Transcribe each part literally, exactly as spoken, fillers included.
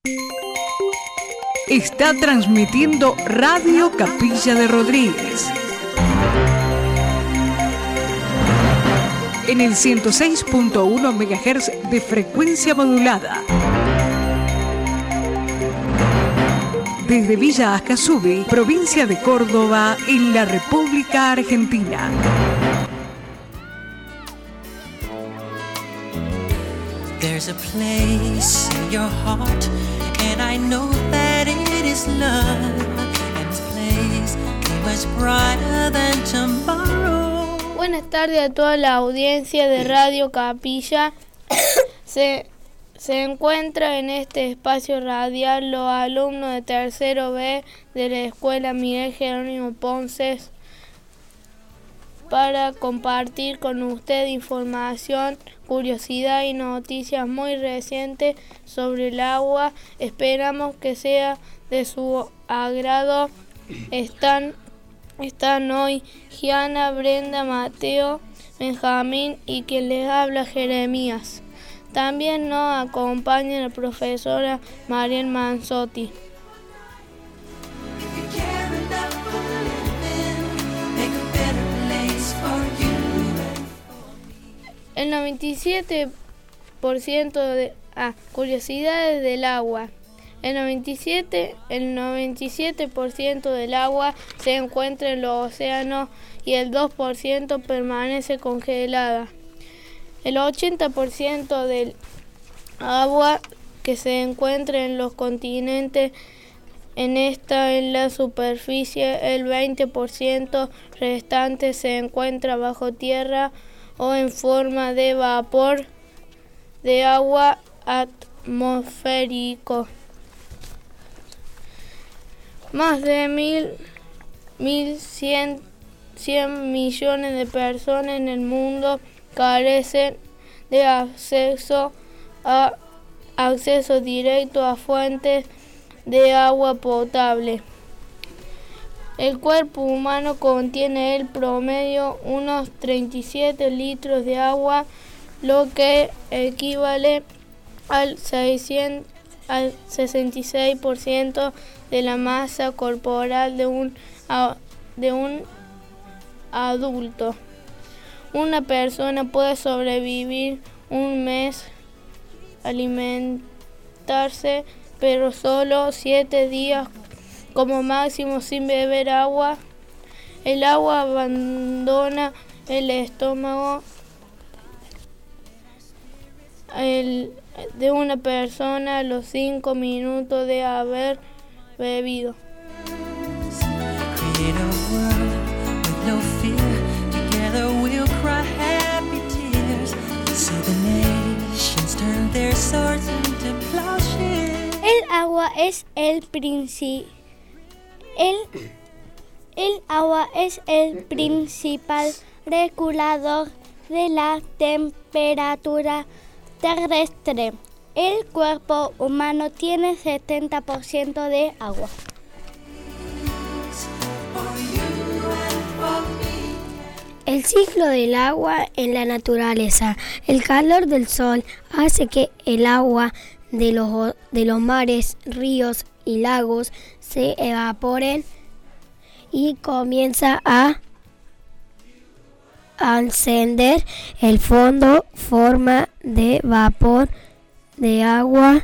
Está transmitiendo Radio Capilla de Rodríguez en el ciento seis punto uno megahertz de frecuencia modulada. Desde Villa Ascasubi, provincia de Córdoba, en la República Argentina. There's a place in your heart, and I know that it is love, and this place is much brighter than tomorrow. Buenas tardes a toda la audiencia de Radio Capilla. se, se encuentra en este espacio radial los alumnos de tercero B de la Escuela Miguel Jerónimo Ponce para compartir con usted información, curiosidad y noticias muy recientes sobre el agua. Esperamos que sea de su agrado. Están, están hoy Giana, Brenda, Mateo, Benjamín y quien les habla Jeremías. También nos acompaña la profesora Mariel Manzotti. El noventa y siete por ciento de ah, curiosidades del agua. El noventa y siete, el noventa y siete por ciento del agua se encuentra en los océanos y el dos por ciento permanece congelada. El ochenta por ciento del agua que se encuentra en los continentes en esta en la superficie, el veinte por ciento restante se encuentra bajo tierra o en forma de vapor de agua atmosférico. Más de mil, mil cien, cien millones de personas en el mundo carecen de acceso a acceso directo a fuentes de agua potable. El cuerpo humano contiene el promedio unos treinta y siete litros de agua, lo que equivale al, seiscientos, al sesenta y seis por ciento de la masa corporal de un, de un adulto. Una persona puede sobrevivir un mes, alimentarse, pero solo siete días como máximo sin beber agua. El agua abandona el estómago el, de una persona a los cinco minutos de haber bebido. El agua es el principio. El, el agua es el principal regulador de la temperatura terrestre. El cuerpo humano tiene setenta por ciento de agua. El ciclo del agua en la naturaleza. El calor del sol hace que el agua de los, de los mares, ríos y lagos se evaporen y comienza a ascender. El fondo forma de vapor de agua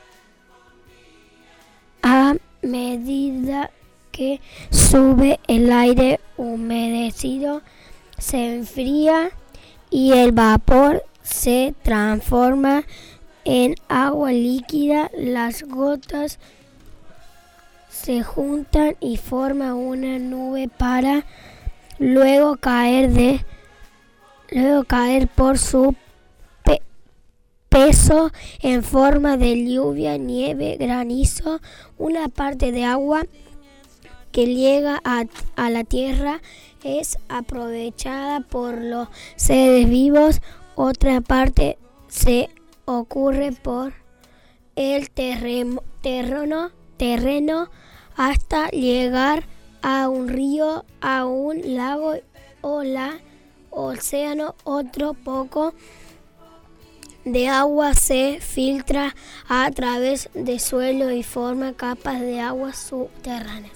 a medida que sube el aire humedecido, se enfría y el vapor se transforma en agua líquida. Las gotas se juntan y forman una nube para luego caer de luego caer por su pe- peso en forma de lluvia, nieve, granizo. Una parte de agua que llega a, a la tierra es aprovechada por los seres vivos. Otra parte se ocurre por el terreno, terreno, terreno hasta llegar a un río, a un lago o la océano. Otro poco de agua se filtra a través del suelo y forma capas de agua subterráneas.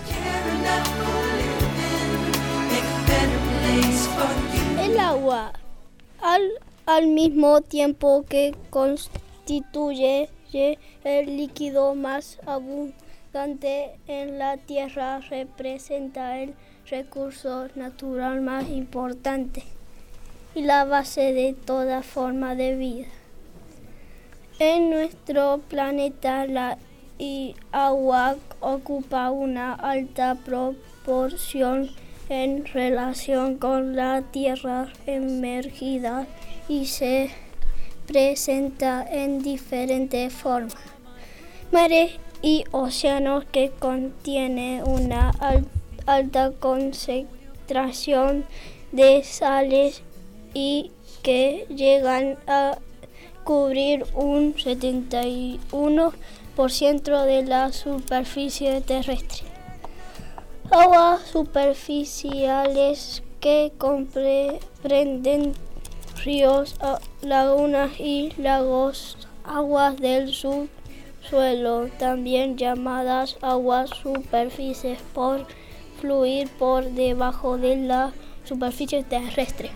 El agua, al, al mismo tiempo que constituye el líquido más abundante en la Tierra, representa el recurso natural más importante y la base de toda forma de vida. En nuestro planeta, la agua ocupa una alta proporción en relación con la tierra emergida y se presenta en diferentes formas. Mares y océanos que contienen una al- alta concentración de sales y que llegan a cubrir un setenta y uno por ciento de la superficie terrestre. Aguas superficiales que comprenden ríos, lagunas y lagos, aguas del subsuelo, también llamadas aguas superficies, por fluir por debajo de la superficie terrestre.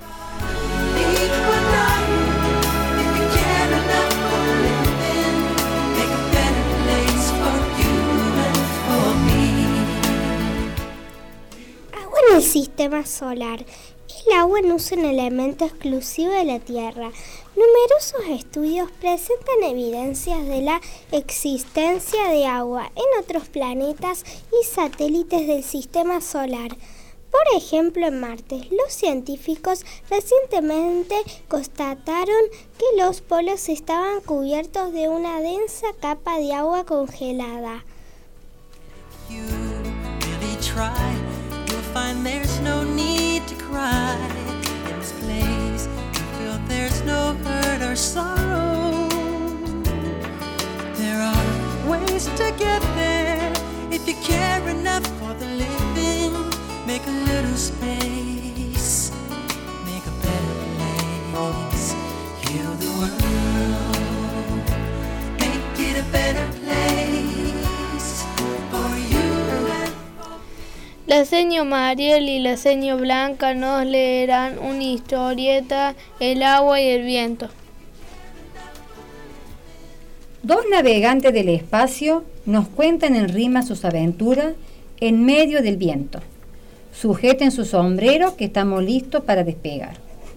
En el sistema solar, el agua no es un elemento exclusivo de la Tierra. Numerosos estudios presentan evidencias de la existencia de agua en otros planetas y satélites del sistema solar. Por ejemplo, en Marte, los científicos recientemente constataron que los polos estaban cubiertos de una densa capa de agua congelada. You really try. Find there's no need to cry in this place. You feel there's no hurt or sorrow. There are ways to get there if you care enough for the living. Make a little space, make a better place. Heal the world, make it a better place for you. La señora Mariel y la señora Blanca nos leerán una historieta, El agua y el viento. Dos navegantes del espacio nos cuentan en rima sus aventuras en medio del viento. Sujeten su sombrero que estamos listos para despegar.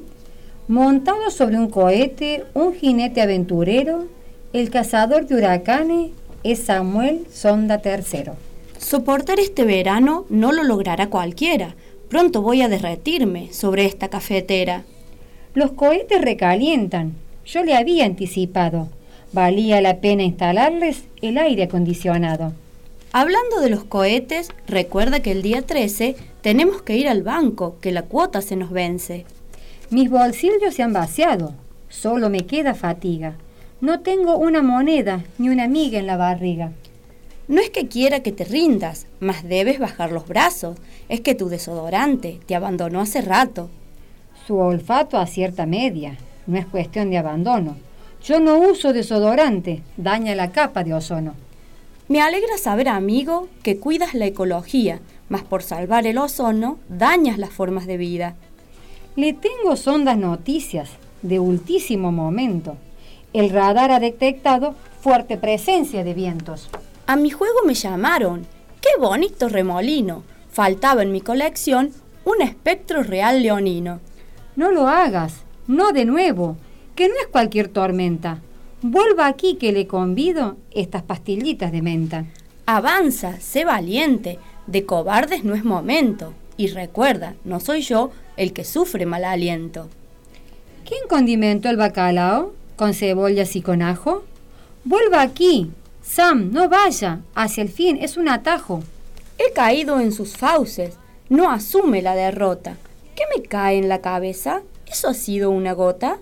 Montado sobre un cohete, un jinete aventurero, el cazador de huracanes es Samuel Sonda tercero. Soportar este verano no lo logrará cualquiera. Pronto voy a derretirme sobre esta cafetera. Los cohetes recalientan. Yo le había anticipado. Valía la pena instalarles el aire acondicionado. Hablando de los cohetes, recuerda que el día trece tenemos que ir al banco, que la cuota se nos vence. Mis bolsillos se han vaciado. Solo me queda fatiga. No tengo una moneda ni una miga en la barriga. No es que quiera que te rindas, mas debes bajar los brazos. Es que tu desodorante te abandonó hace rato. Su olfato acierta media. No es cuestión de abandono. Yo no uso desodorante. Daña la capa de ozono. Me alegra saber, amigo, que cuidas la ecología, mas por salvar el ozono dañas las formas de vida. Le tengo sondas noticias de ultísimo momento. El radar ha detectado fuerte presencia de vientos. A mi juego me llamaron. ¡Qué bonito remolino! Faltaba en mi colección un espectro real leonino. No lo hagas, no de nuevo, que no es cualquier tormenta. Vuelva aquí que le convido estas pastillitas de menta. Avanza, sé valiente, de cobardes no es momento. Y recuerda, no soy yo el que sufre mal aliento. ¿Quién condimentó el bacalao? ¿Con cebollas y con ajo? Vuelva aquí. Sam, no vaya, hacia el fin es un atajo. He caído en sus fauces, no asume la derrota. ¿Qué me cae en la cabeza? ¿Eso ha sido una gota?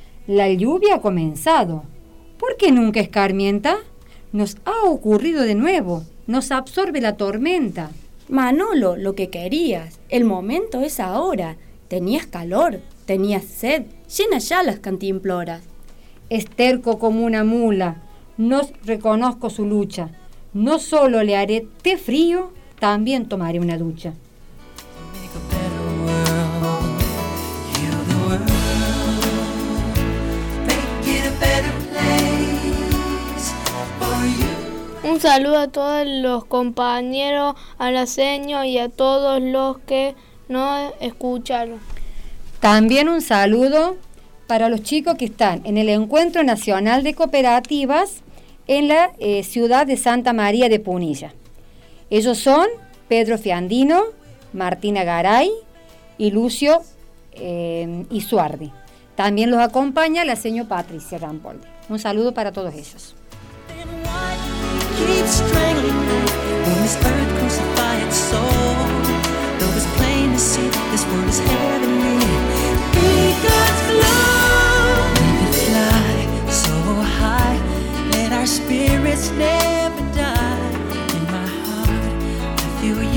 La lluvia ha comenzado. ¿Por qué nunca escarmienta? Nos ha ocurrido de nuevo, nos absorbe la tormenta. Manolo, lo que querías, el momento es ahora. Tenías calor, tenías sed, llena ya las cantimploras. es terco como una mula, no reconozco su lucha. No solo le haré té frío, también tomaré una ducha. Un saludo a todos los compañeros alaseños y a todos los que nos escucharon. También un saludo para los chicos que están en el Encuentro Nacional de Cooperativas en la eh, ciudad de Santa María de Punilla. Ellos son Pedro Fiandino, Martina Garay y Lucio eh, Isuardi. También los acompaña la señora Patricia Rampoldi. Un saludo para todos ellos. Keep strangling me when this earth crucify its soul. Though it's plain to see that this world is heavenly. Be God's flow. Let it fly so high. Let our spirits never die. In my heart, I feel you.